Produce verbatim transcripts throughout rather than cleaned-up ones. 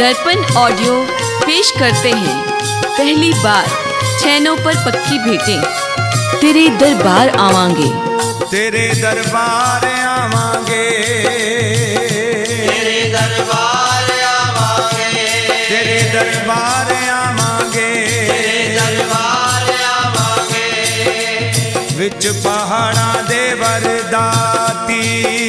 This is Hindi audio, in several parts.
दर्पण ऑडियो पेश करते हैं पहली बार छैनों पर पक्की भेंटें। तेरे दरबार आवांगे, तेरे दरबार आवांगे, तेरे दरबार आवांगे, तेरे दरबार आवांगे, तेरे दरबार आवांगे। विच पहाड़ां दे वरदाती,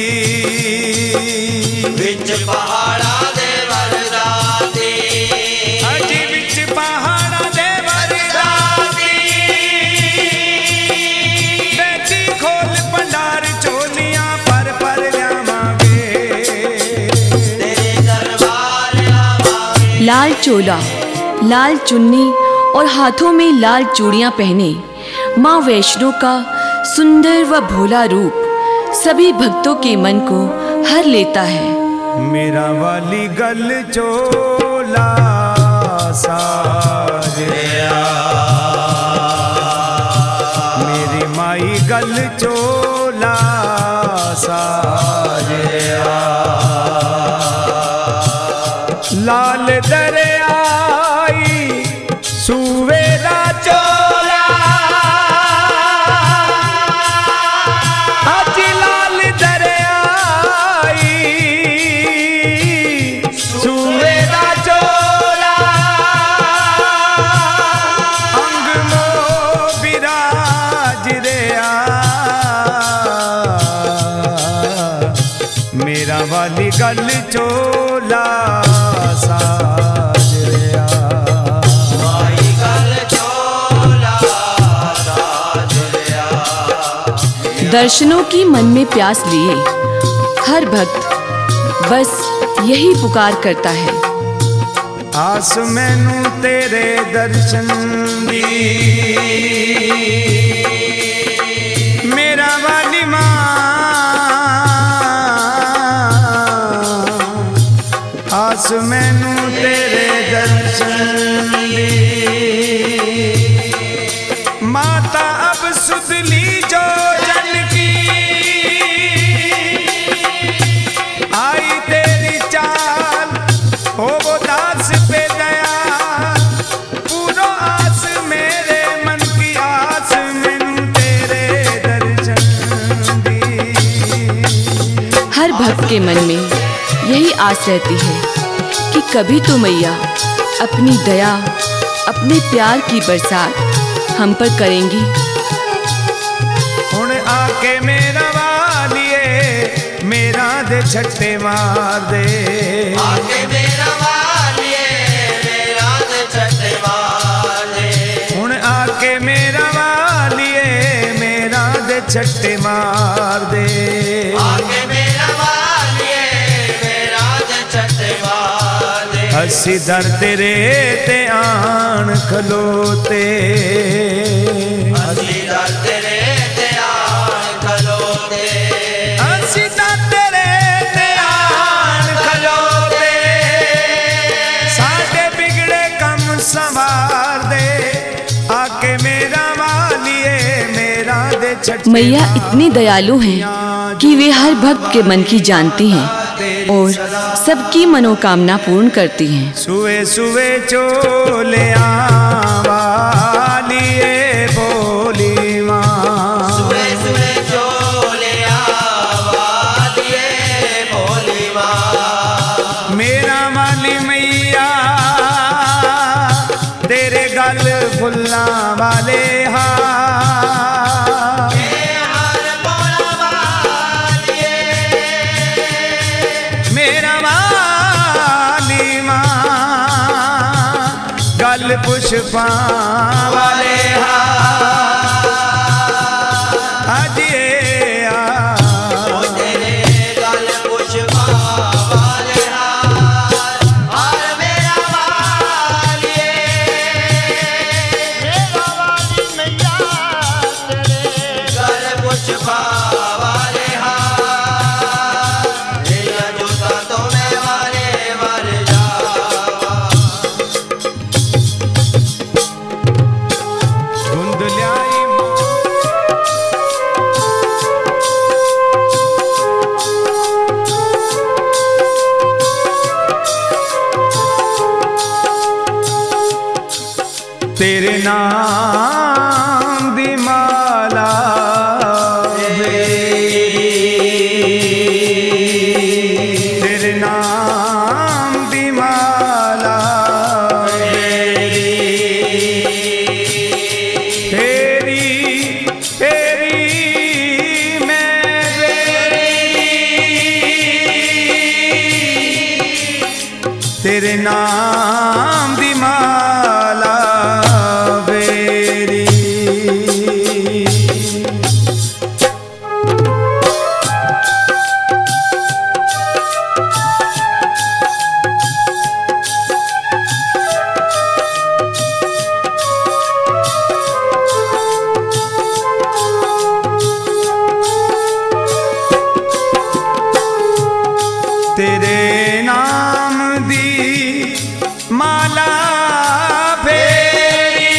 विच पहाड़ां दे वरदाती, अजी विच पहाड़ां दे वरदाती। बेटी खोल भंडार चोलियां पर पर ल्यावांगे, तेरे दरबार आवांगे। लाल चोला, लाल चुन्नी और हाथों में लाल चूड़ियां पहने माँ वैष्णो का सुंदर व भोला रूप सभी भक्तों के मन को हर लेता है। मेरा वाली गल चोला साजया, मेरी माई गल चोला साजया। लाल दरियाई सुवेरा चोला, आज लाल दरियाई सुवेरा चोला। अंग मो बिराज रेया, मेरा वाली गल चोला साजया। माई गल चोला साजया। दर्शनों की मन में प्यास लिए हर भक्त बस यही पुकार करता है। आस मैनू तेरे दर्शन दी, मेरा वाली मां। आस मैनू तेरे दर्शन दी, माता अब सुधली जो जन की। आई तेरी चाल हो वो दास पे दया, पूरो आस मेरे मन की आस मैनू तेरे दर्शन दी। हर भक्त के मन में यही आस रहती है कि कभी तो मैया अपनी दया, अपने प्यार की बरसात हम पर करेंगी। हुण आके मेरा वालिए, मेरा दे छट्टे मार दे। आके मेरा वालिए, मेरा दे छट्टे मार दे। हुण आके मेरा वालिए, मेरा दे छट्टे मार दे। आके मेरा वालिए, मेरा दे छट्टे मार दे। असी दर तेरे ते आन खलोते, असी दर तेरे ते आन खलोते, असी दर तेरे ते आन खलोते। साडे बिगड़े कम संवार दे, आके मेरा वालिए, मेरा दे छट्टे। मैया इतनी दयालु हैं कि वे हर भक्त के मन की जानती हैं और सबकी मनोकामना पूर्ण करती हैं। सुवे सुवे चोले वालिए बोली माँ, सुवे सुवे चोले वालिए बोली माँ। मेरा वाली मैया तेरे गल फुल्ला वाले हा। मेरा वाली माँ गल पुष्पा वाले हा। अजिए आ तेरे गल पुष्पा वाले हार, और मेरा वालिए, मेरा वाली मैया तेरे गल पुष्पा वाले हार। लिया जूता तो मैं वाले वर जावा। तेरे नाम दी माला तेरे नाम दी माला तेरी तेरी तेरे नाम दी माला बेरी। तेरे नाम दी माला फेरी।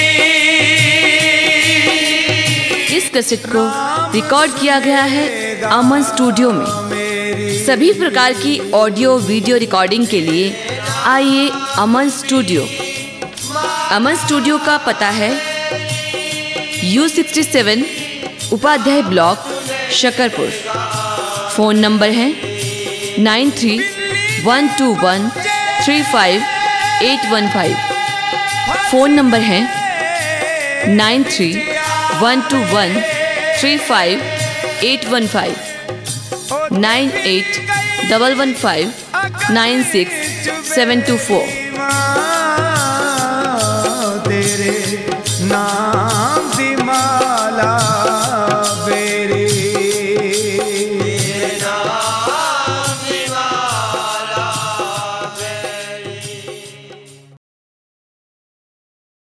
इस कैसेट को रिकॉर्ड किया गया है अमन स्टूडियो में। सभी प्रकार की ऑडियो वीडियो रिकॉर्डिंग के लिए आइए अमन स्टूडियो। अमन स्टूडियो का पता है U sixty seven Upadhyay block Shakarpur. Phone number है nine three one two one three five eight one five. Phone number है nine three one two one three five eight one five nine eight double one five nine six seven two four.